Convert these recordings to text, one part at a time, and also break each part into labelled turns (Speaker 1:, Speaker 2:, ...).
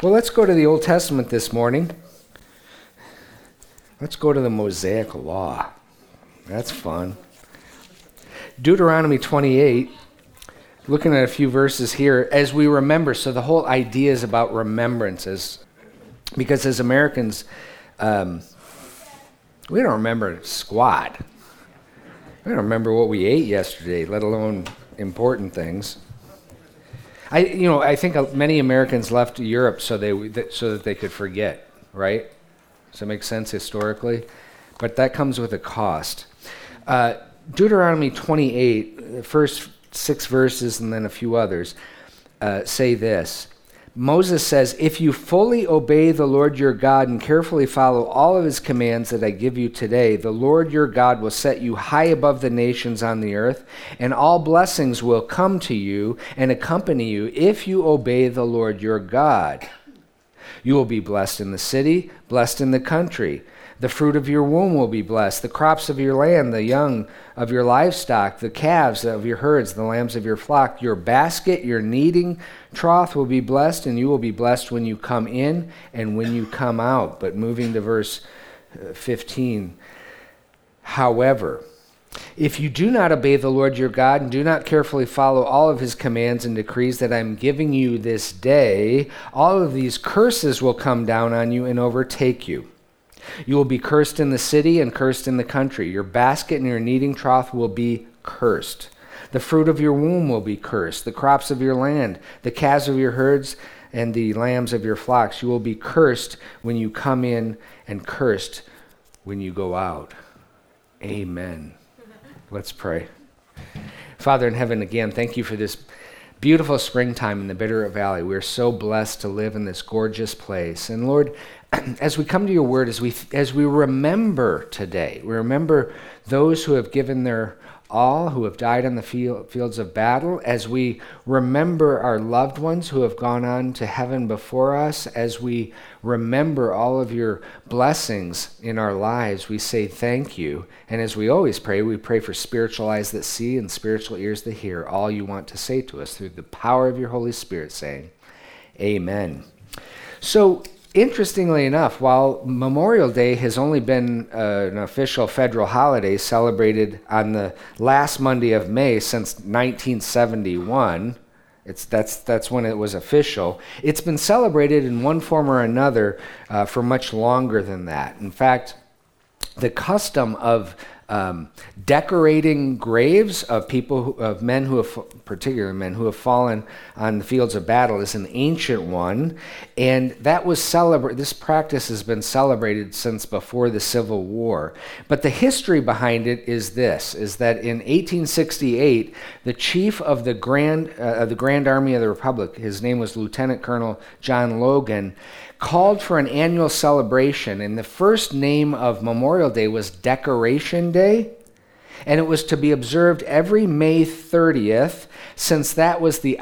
Speaker 1: Well, let's go to the Old Testament this morning. Let's go to the Mosaic Law. That's fun. Deuteronomy 28, looking at a few verses here, as we remember. So the whole idea is about remembrances. Because as Americans, we don't remember squat. We don't remember what we ate yesterday, let alone important things. I think many Americans left Europe so that they could forget, right? Does that make sense historically? But that comes with a cost. Deuteronomy 28, the first 6 verses and then a few others, say this. Moses says, "If you fully obey the Lord your God and carefully follow all of his commands that I give you today, the Lord your God will set you high above the nations on the earth, and all blessings will come to you and accompany you if you obey the Lord your God. You will be blessed in the city, blessed in the country. The fruit of your womb will be blessed, the crops of your land, the young of your livestock, the calves of your herds, the lambs of your flock. Your basket, your kneading trough will be blessed, and you will be blessed when you come in and when you come out." But moving to verse 15. "However, if you do not obey the Lord your God and do not carefully follow all of his commands and decrees that I'm giving you this day, all of these curses will come down on you and overtake you. You will be cursed in the city and cursed in the country. Your basket and your kneading trough will be cursed. The fruit of your womb will be cursed. The crops of your land, the calves of your herds, and the lambs of your flocks. You will be cursed when you come in and cursed when you go out." Amen. Let's pray. Father in heaven, again, thank you for this beautiful springtime in the Bitterroot Valley. We're so blessed to live in this gorgeous place. And Lord, as we come to your word, as we remember today, we remember those who have given their all, who have died on the fields of battle, as we remember our loved ones who have gone on to heaven before us, as we remember all of your blessings in our lives, we say thank you. And as we always pray, we pray for spiritual eyes that see and spiritual ears that hear all you want to say to us through the power of your Holy Spirit, saying, Amen. So, interestingly enough, while Memorial Day has only been an official federal holiday celebrated on the last Monday of May since 1971, that's when it was official, it's been celebrated in one form or another for much longer than that. In fact, the custom of decorating graves of men who have, particularly men who have fallen on the fields of battle, is an ancient one, and that was this practice has been celebrated since before the Civil War. But the history behind it is that in 1868, the chief of the Grand Army of the Republic, his name was Lieutenant Colonel John Logan, called for an annual celebration, and the first name of Memorial Day was Decoration Day, and it was to be observed every May 30th, since that was the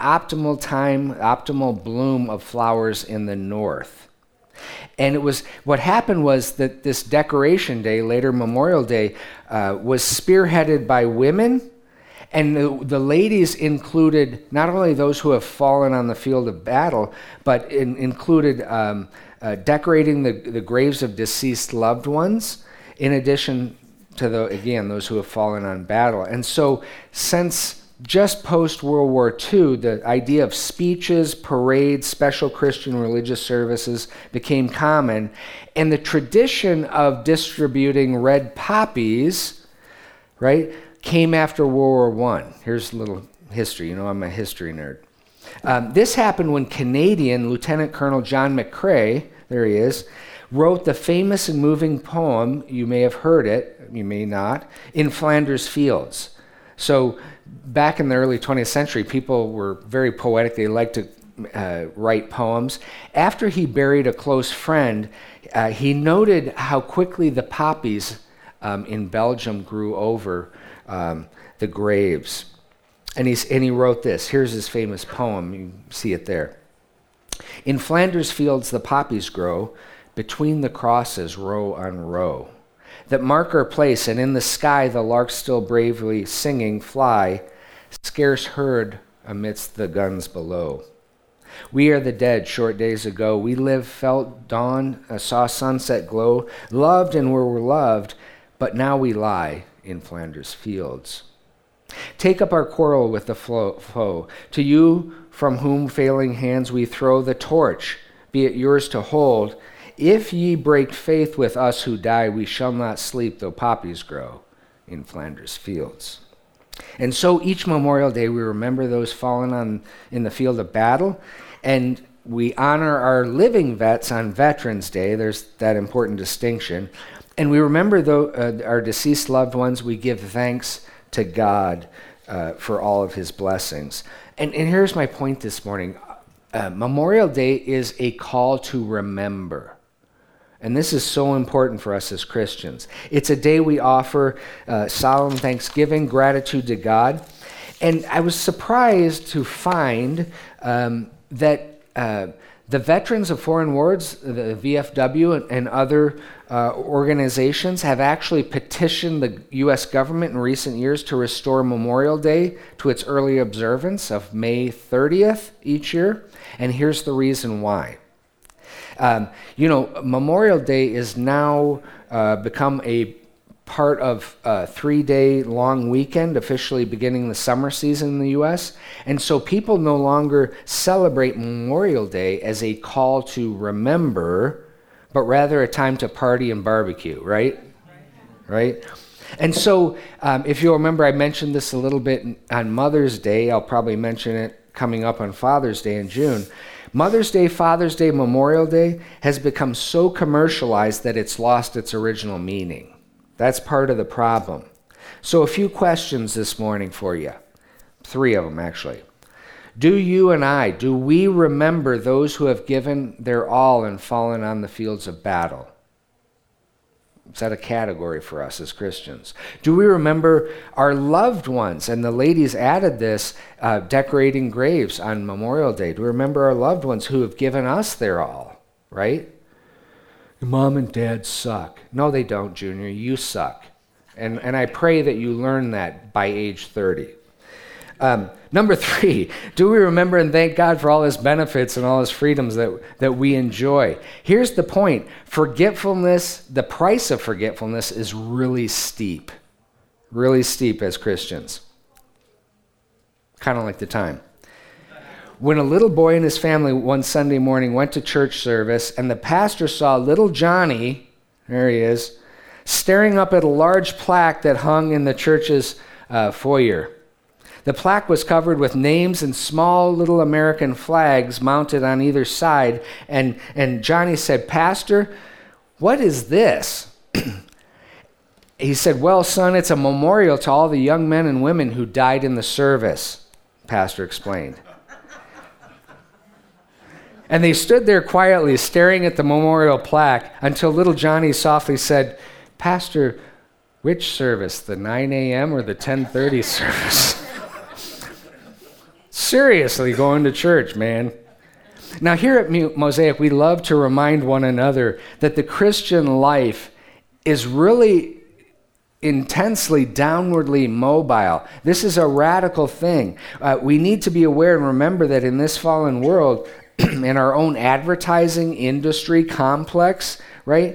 Speaker 1: optimal bloom of flowers in the north. And what happened was that this Decoration Day, later Memorial Day, was spearheaded by women. And the ladies included not only those who have fallen on the field of battle, but included decorating the graves of deceased loved ones, in addition to those who have fallen on battle. And so since just post-World War II, the idea of speeches, parades, special Christian religious services became common, and the tradition of distributing red poppies, right, came after World War I. Here's a little history. I'm a history nerd. This happened when Canadian Lieutenant Colonel John McCrae, there he is, wrote the famous and moving poem, you may have heard it, you may not, In Flanders Fields. So back in the early 20th century, people were very poetic. They liked to write poems. After he buried a close friend, he noted how quickly the poppies in Belgium grew over the graves. And he wrote this. Here's his famous poem. You see it there. In Flanders fields the poppies grow, between the crosses row on row, that mark our place, and in the sky the larks still bravely singing fly, scarce heard amidst the guns below. We are the dead short days ago. We lived, felt dawn, saw sunset glow, loved and were loved, but now we lie in Flanders fields. Take up our quarrel with the foe. To you from whom failing hands we throw the torch, be it yours to hold. If ye break faith with us who die, we shall not sleep though poppies grow in Flanders fields. And so each Memorial Day we remember those fallen in the field of battle, and we honor our living vets on Veterans Day. There's that important distinction. And we remember our deceased loved ones. We give thanks to God for all of his blessings. And here's my point this morning. Memorial Day is a call to remember. And this is so important for us as Christians. It's a day we offer solemn thanksgiving, gratitude to God. And I was surprised to find that the Veterans of Foreign Wars, the VFW, and other organizations have actually petitioned the U.S. government in recent years to restore Memorial Day to its early observance of May 30th each year. And here's the reason why. Memorial Day is now become a part of a 3-day long weekend, officially beginning the summer season in the U.S. And so people no longer celebrate Memorial Day as a call to remember, but rather a time to party and barbecue, right? Right? And so if you'll remember, I mentioned this a little bit on Mother's Day. I'll probably mention it coming up on Father's Day in June. Mother's Day, Father's Day, Memorial Day has become so commercialized that it's lost its original meaning. That's part of the problem. So a few questions this morning for you. 3 of them, actually. Do we remember those who have given their all and fallen on the fields of battle? Is that a category for us as Christians? Do we remember our loved ones? And the ladies added this, decorating graves on Memorial Day. Do we remember our loved ones who have given us their all, right? Mom and Dad suck. No, they don't, Junior. You suck. And I pray that you learn that by age 30. Number 3, do we remember and thank God for all his benefits and all his freedoms that we enjoy? Here's the point. Forgetfulness, the price of forgetfulness is really steep as Christians. Kind of like the time. When a little boy and his family one Sunday morning went to church service and the pastor saw little Johnny, there he is, staring up at a large plaque that hung in the church's foyer. The plaque was covered with names and small little American flags mounted on either side, and Johnny said, "Pastor, what is this?" He said, "Well, son, it's a memorial to all the young men and women who died in the service," Pastor explained. And they stood there quietly staring at the memorial plaque until little Johnny softly said, "Pastor, which service, the 9 a.m. or the 10:30 service?" Seriously, going to church, man. Now here at Mosaic, we love to remind one another that the Christian life is really intensely downwardly mobile. This is a radical thing. We need to be aware and remember that in this fallen world, in our own advertising industry complex, right?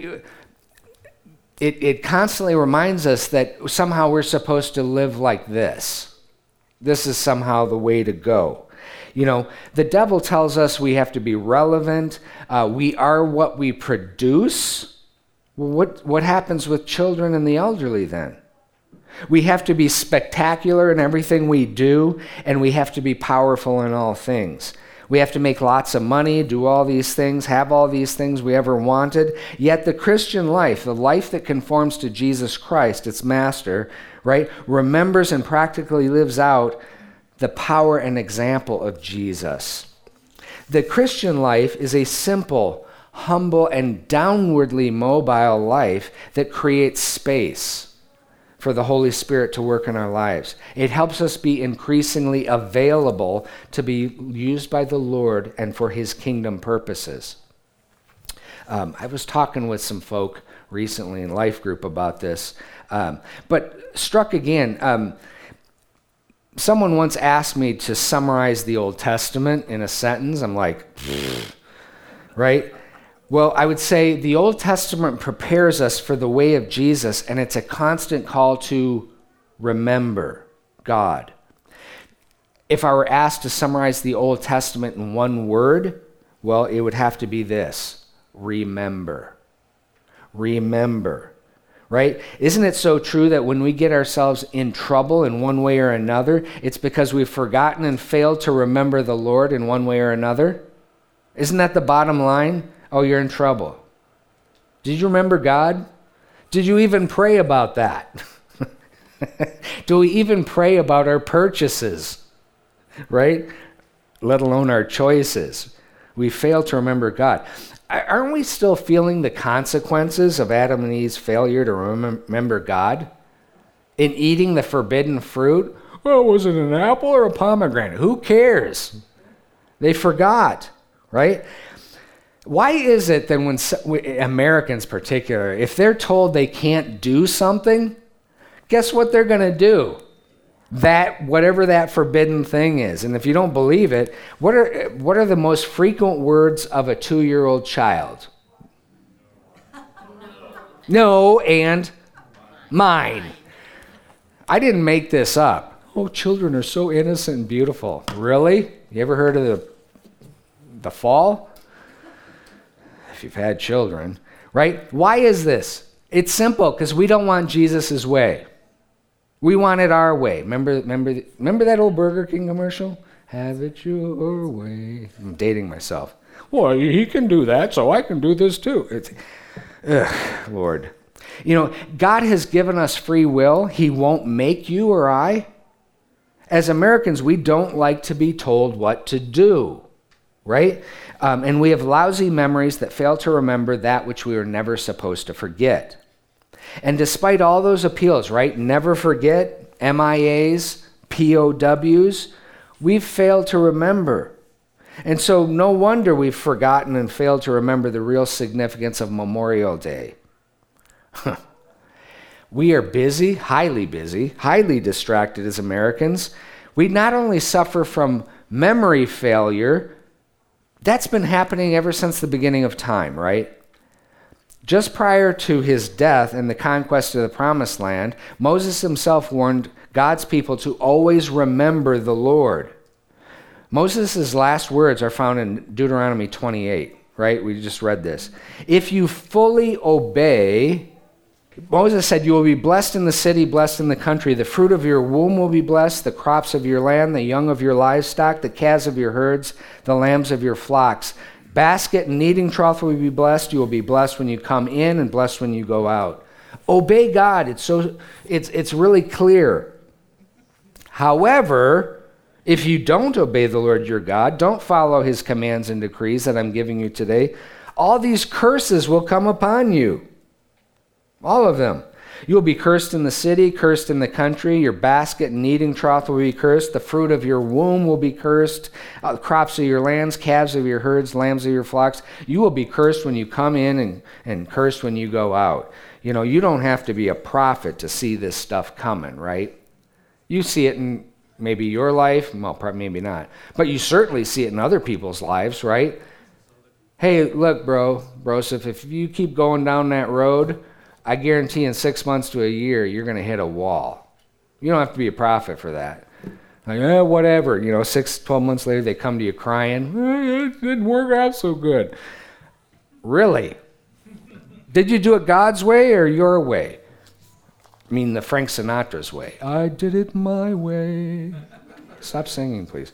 Speaker 1: It constantly reminds us that somehow we're supposed to live like this. This is somehow the way to go. You know, the devil tells us we have to be relevant. We are what we produce. Well, what happens with children and the elderly then? We have to be spectacular in everything we do, and we have to be powerful in all things. We have to make lots of money, do all these things, have all these things we ever wanted. Yet the Christian life, the life that conforms to Jesus Christ, its master, right, remembers and practically lives out the power and example of Jesus. The Christian life is a simple, humble, and downwardly mobile life that creates space for the Holy Spirit to work in our lives. It helps us be increasingly available to be used by the Lord and for his kingdom purposes. I was talking with some folk recently in Life Group about this, but struck again, Someone once asked me to summarize the Old Testament in a sentence. I'm like, right? Well, I would say the Old Testament prepares us for the way of Jesus, and it's a constant call to remember God. If I were asked to summarize the Old Testament in one word, well, it would have to be this: remember. Remember. Right? Isn't it so true that when we get ourselves in trouble in one way or another, it's because we've forgotten and failed to remember the Lord in one way or another? Isn't that the bottom line? Oh, you're in trouble. Did you remember God? Did you even pray about that? Do we even pray about our purchases? Right? Let alone our choices. We fail to remember God. Aren't we still feeling the consequences of Adam and Eve's failure to remember God? In eating the forbidden fruit? Well, was it an apple or a pomegranate? Who cares? They forgot, right? Why is it that when Americans particularly, if they're told they can't do something, guess what they're going to do? That, whatever that forbidden thing is. And if you don't believe it, what are the most frequent words of a 2-year-old child? No, and mine. I didn't make this up. Oh, children are so innocent and beautiful. Really? You ever heard of the fall? If you've had children, right? Why is this? It's simple, because we don't want Jesus' way. We want it our way. Remember that old Burger King commercial? Have it your way. I'm dating myself. Well, he can do that, so I can do this too. Lord. You know, God has given us free will. He won't make you or I. As Americans, we don't like to be told what to do, right? And we have lousy memories that fail to remember that which we were never supposed to forget. And despite all those appeals, right? Never forget, MIAs, POWs, we've failed to remember. And so no wonder we've forgotten and failed to remember the real significance of Memorial Day. We are busy, highly distracted as Americans. We not only suffer from memory failure, that's been happening ever since the beginning of time, right? Just prior to his death and the conquest of the Promised Land, Moses himself warned God's people to always remember the Lord. Moses' last words are found in Deuteronomy 28, right? We just read this. If you fully obey, Moses said, you will be blessed in the city, blessed in the country. The fruit of your womb will be blessed, the crops of your land, the young of your livestock, the calves of your herds, the lambs of your flocks. Basket and kneading trough will be blessed. You will be blessed when you come in and blessed when you go out. Obey God. It's really clear. However, if you don't obey the Lord your God, don't follow his commands and decrees that I'm giving you today, all these curses will come upon you. All of them. You will be cursed in the city, cursed in the country. Your basket and kneading trough will be cursed. The fruit of your womb will be cursed. Crops of your lands, calves of your herds, lambs of your flocks. You will be cursed when you come in and cursed when you go out. You know, you don't have to be a prophet to see this stuff coming, right? You see it in maybe your life. Well, probably maybe not. But you certainly see it in other people's lives, right? Hey, look, Broseph, if you keep going down that road, I guarantee in 6 months to a year, you're going to hit a wall. You don't have to be a prophet for that. Like, whatever. 12 months later, they come to you crying. It didn't work out so good. Really? Did you do it God's way or your way? I mean, the Frank Sinatra's way. I did it my way. Stop singing, please.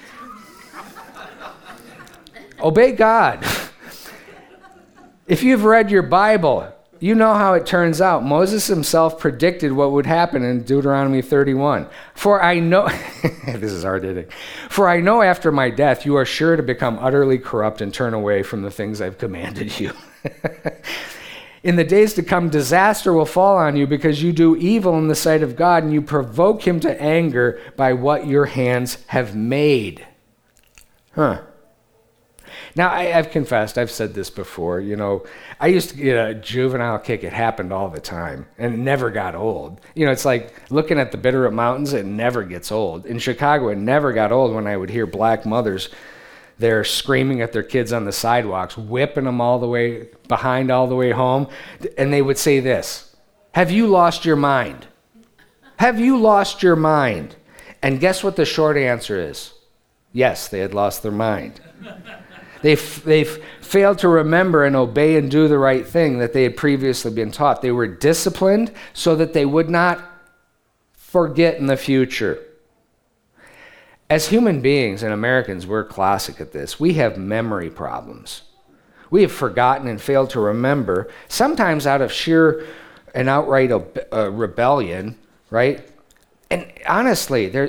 Speaker 1: Obey God. If you've read your Bible, you know how it turns out. Moses himself predicted what would happen in Deuteronomy 31. For I know, this is hard hitting. For I know after my death you are sure to become utterly corrupt and turn away from the things I've commanded you. In the days to come, disaster will fall on you because you do evil in the sight of God and you provoke him to anger by what your hands have made. Now, I've confessed, I've said this before, I used to get a juvenile kick. It happened all the time, and it never got old. It's like looking at the Bitterroot Mountains, it never gets old. In Chicago, it never got old when I would hear black mothers there screaming at their kids on the sidewalks, whipping them all the way behind, all the way home, and they would say this, "Have you lost your mind? Have you lost your mind?" And guess what the short answer is? Yes, they had lost their mind. They've failed to remember and obey and do the right thing that they had previously been taught. They were disciplined so that they would not forget in the future. As human beings and Americans, we're classic at this. We have memory problems. We have forgotten and failed to remember, sometimes out of sheer and outright rebellion, right? And honestly, this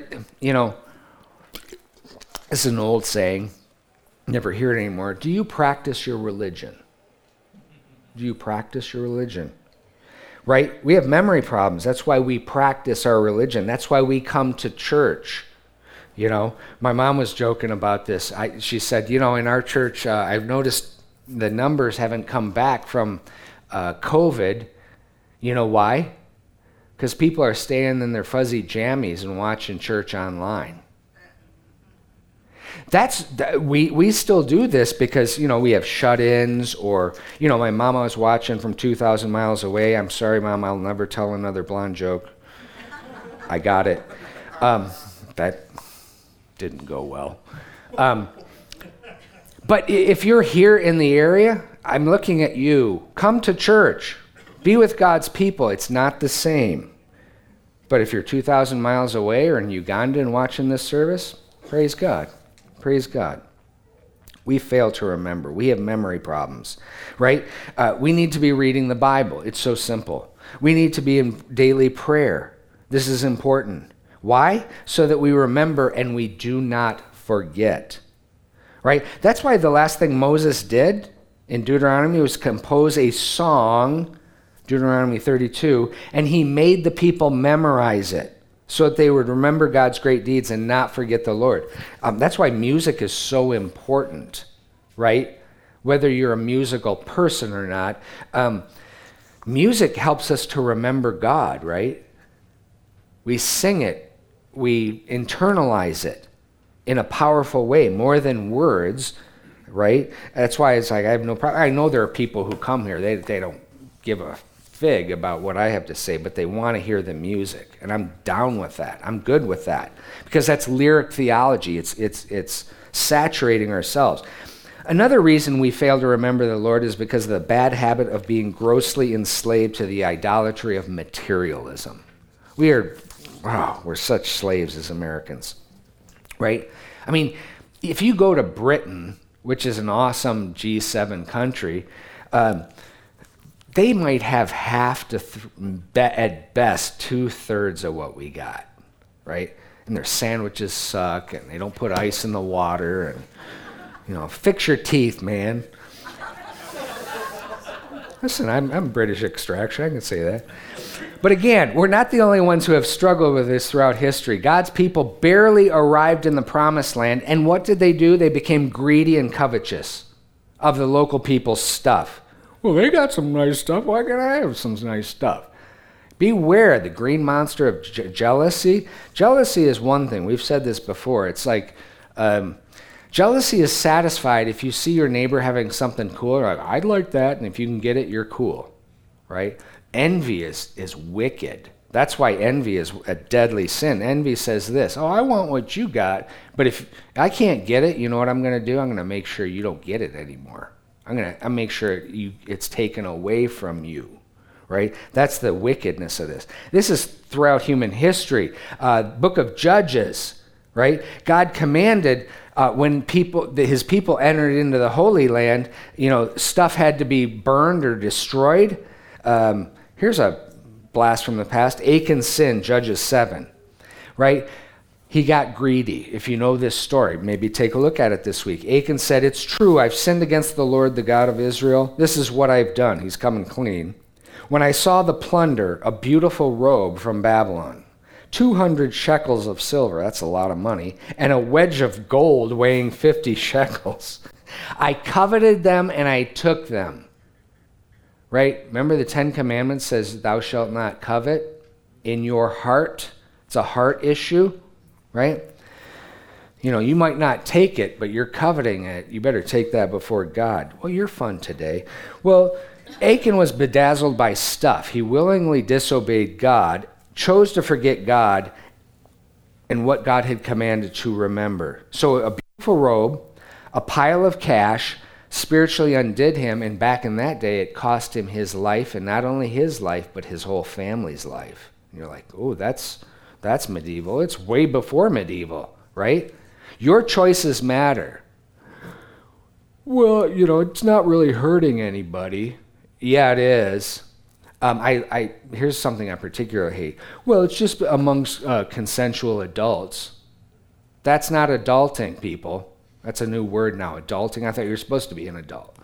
Speaker 1: is an old saying. Never hear it anymore. Do you practice your religion? Do you practice your religion? Right? We have memory problems. That's why we practice our religion. That's why we come to church. My mom was joking about this. She said, in our church, I've noticed the numbers haven't come back from COVID. You know why? Because people are staying in their fuzzy jammies and watching church online. We still do this because, we have shut-ins or, my mama was watching from 2,000 miles away. I'm sorry, Mom, I'll never tell another blonde joke. I got it. That didn't go well. But if you're here in the area, I'm looking at you. Come to church. Be with God's people. It's not the same. But if you're 2,000 miles away or in Uganda and watching this service, praise God. Praise God. We fail to remember. We have memory problems, right? We need to be reading the Bible. It's so simple. We need to be in daily prayer. This is important. Why? So that we remember and we do not forget, right? That's why the last thing Moses did in Deuteronomy was compose a song, Deuteronomy 32, and he made the people memorize it, so that they would remember God's great deeds and not forget the Lord. That's why music is so important, right? Whether you're a musical person or not, music helps us to remember God, right? We sing it, we internalize it in a powerful way, more than words, right? That's why it's like I have no problem. I know there are people who come here, they don't give a fig about what I have to say, but they want to hear the music, and I'm down with that. I'm good with that because that's lyric theology. It's saturating ourselves. Another reason we fail to remember the Lord is because of the bad habit of being grossly enslaved to the idolatry of materialism. We're such slaves as Americans, right? I mean, if you go to Britain, which is an awesome G7 country, they might have half to, at best, 2/3 of what we got, right? And their sandwiches suck, and they don't put ice in the water, and, fix your teeth, man. Listen, I'm British extraction, I can say that. But again, we're not the only ones who have struggled with this throughout history. God's people barely arrived in the promised land, and what did they do? They became greedy and covetous of the local people's stuff. Well, they got some nice stuff. Why can't I have some nice stuff? Beware the green monster of jealousy. Jealousy is one thing. We've said this before. It's like jealousy is satisfied if you see your neighbor having something cool. You're like, I'd like that, and if you can get it, you're cool, right? Envy is wicked. That's why envy is a deadly sin. Envy says this, I want what you got, but if I can't get it, you know what I'm going to do? I'm going to make sure you don't get it anymore. I'll make sure it's taken away from you, right? That's the wickedness of this. This is throughout human history. Book of Judges, right? God commanded when his people entered into the Holy Land, stuff had to be burned or destroyed. Here's a blast from the past. Achan's sin, Judges 7, right? He got greedy. If you know this story, maybe take a look at it this week. Achan said, it's true, I've sinned against the Lord, the God of Israel. This is what I've done. He's coming clean. When I saw the plunder, a beautiful robe from Babylon, 200 shekels of silver, that's a lot of money, and a wedge of gold weighing 50 shekels. I coveted them and I took them. Right? Remember the 10 Commandments says, thou shalt not covet in your heart. It's a heart issue, right? You know, you might not take it, but you're coveting it. You better take that before God. Well, you're fun today. Well, Achan was bedazzled by stuff. He willingly disobeyed God, chose to forget God and what God had commanded to remember. So a beautiful robe, a pile of cash, spiritually undid him, and back in that day, it cost him his life, and not only his life, but his whole family's life. And you're like, oh, that's medieval. It's way before medieval, right? Your choices matter. Well, you know, it's not really hurting anybody. Yeah, it is. Here's something I particularly hate. Well, it's just amongst consensual adults. That's not adulting, people. That's a new word now, adulting. I thought you were supposed to be an adult.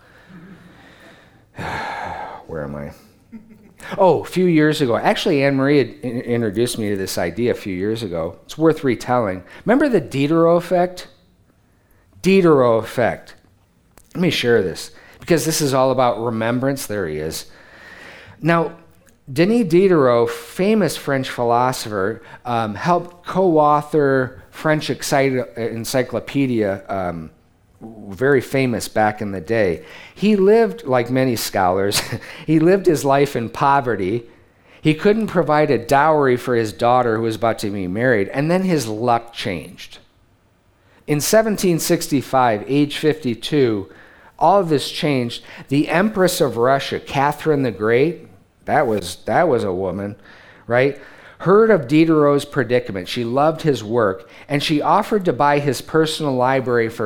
Speaker 1: Where am I? Oh, a few years ago. Actually, Anne Marie had introduced me to this idea a few years ago. It's worth retelling. Remember the Diderot effect? Diderot effect. Let me share this, because this is all about remembrance. There he is. Now, Denis Diderot, famous French philosopher, helped co-author French encyclopedia, very famous back in the day. He lived, like many scholars, he lived his life in poverty. He couldn't provide a dowry for his daughter who was about to be married, and then his luck changed. In 1765, age 52, all of this changed. The Empress of Russia, Catherine the Great, that was a woman, right? Heard of Diderot's predicament. She loved his work, and she offered to buy his personal library for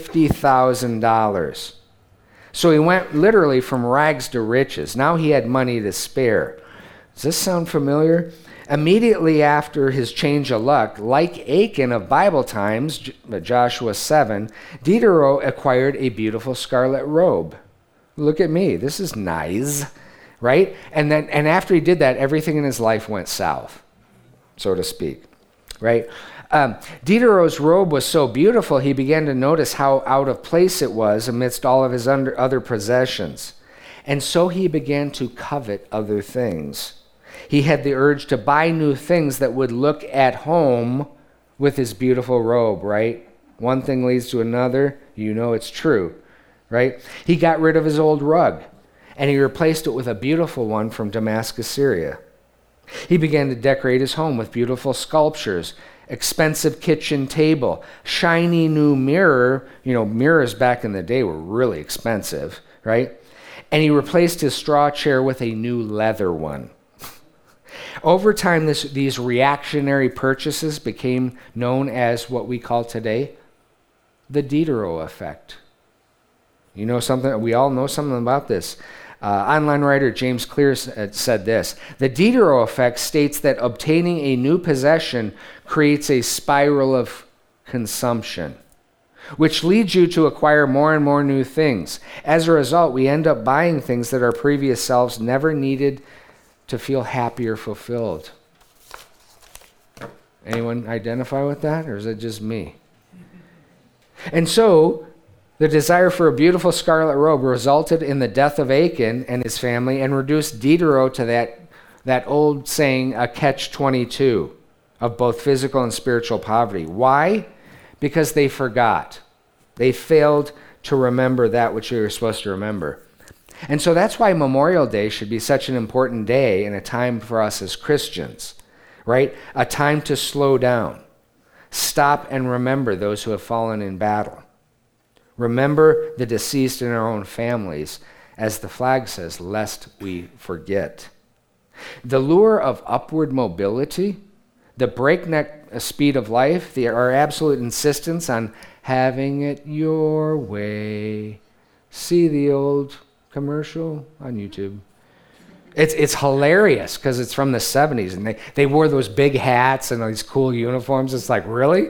Speaker 1: $50,000. So he went literally from rags to riches. Now he had money to spare. Does this sound familiar? Immediately after his change of luck, like Achan of Bible times, Joshua 7, Diderot acquired a beautiful scarlet robe. Look at me. This is nice, right? And after he did that, everything in his life went south, so to speak, right? Diderot's robe was so beautiful, he began to notice how out of place it was amidst all of his other possessions. And so he began to covet other things. He had the urge to buy new things that would look at home with his beautiful robe, right? One thing leads to another. You know it's true, right? He got rid of his old rug, and he replaced it with a beautiful one from Damascus, Syria. He began to decorate his home with beautiful sculptures, expensive kitchen table, shiny new mirror. You know, mirrors back in the day were really expensive, right? And he replaced his straw chair with a new leather one. Over time, these reactionary purchases became known as what we call today the Diderot effect. You know something? We all know something about this. Online writer James Clear said this: the Diderot effect states that obtaining a new possession creates a spiral of consumption, which leads you to acquire more and more new things. As a result, we end up buying things that our previous selves never needed to feel happy or fulfilled. Anyone identify with that, or is it just me? And so, the desire for a beautiful scarlet robe resulted in the death of Achan and his family and reduced Diderot to that old saying, a catch-22 of both physical and spiritual poverty. Why? Because they forgot. They failed to remember that which they were supposed to remember. And so that's why Memorial Day should be such an important day and a time for us as Christians, right? A time to slow down, stop and remember those who have fallen in battle. Remember the deceased in our own families, as the flag says, lest we forget. The lure of upward mobility, the breakneck speed of life, our absolute insistence on having it your way. See the old commercial on YouTube. It's hilarious because it's from the 70s, and they wore those big hats and these cool uniforms. It's like, really?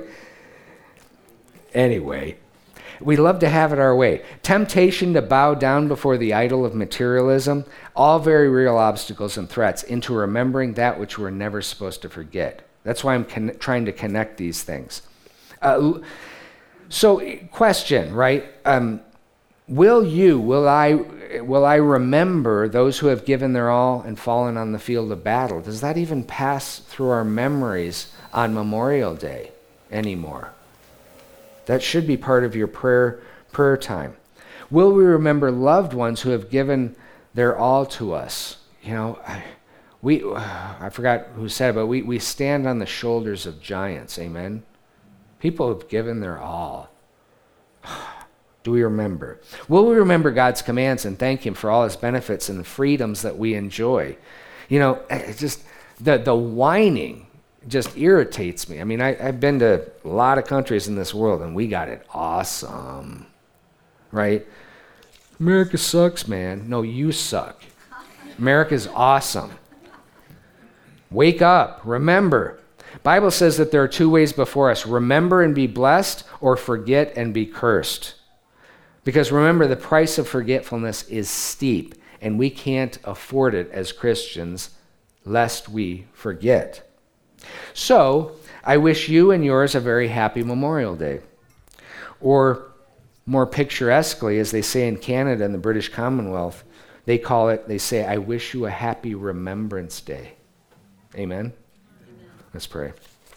Speaker 1: Anyway, we love to have it our way. Temptation to bow down before the idol of materialism, all very real obstacles and threats into remembering that which we're never supposed to forget. That's why I'm trying to connect these things. So, question, right? Will I remember those who have given their all and fallen on the field of battle? Does that even pass through our memories on Memorial Day anymore? That should be part of your prayer time. Will we remember loved ones who have given their all to us? You know, I forgot who said it, but we stand on the shoulders of giants, amen? People have given their all. Do we remember? Will we remember God's commands and thank him for all his benefits and the freedoms that we enjoy? You know, it's just the whining just irritates me. I mean, I've been to a lot of countries in this world, and we got it awesome, right? America sucks, man. No, you suck. America's awesome. Wake up. Remember. Bible says that there are two ways before us. Remember and be blessed, or forget and be cursed. Because remember, the price of forgetfulness is steep, and we can't afford it as Christians, lest we forget. So, I wish you and yours a very happy Memorial Day. Or more picturesquely, as they say in Canada and the British Commonwealth, they say, I wish you a happy Remembrance Day. Amen? Let's pray.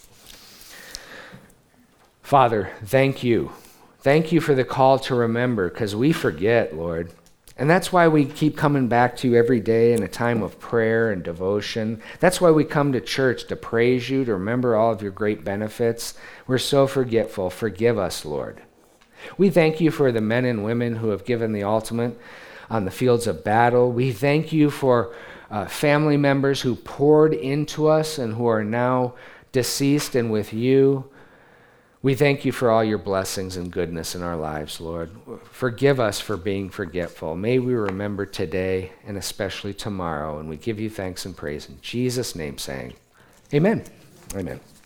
Speaker 1: Father, thank you. Thank you for the call to remember, because we forget, Lord. And that's why we keep coming back to you every day in a time of prayer and devotion. That's why we come to church, to praise you, to remember all of your great benefits. We're so forgetful. Forgive us, Lord. We thank you for the men and women who have given the ultimate on the fields of battle. We thank you for family members who poured into us and who are now deceased and with you. We thank you for all your blessings and goodness in our lives, Lord. Forgive us for being forgetful. May we remember today and especially tomorrow, and we give you thanks and praise in Jesus' name, saying, amen. Amen.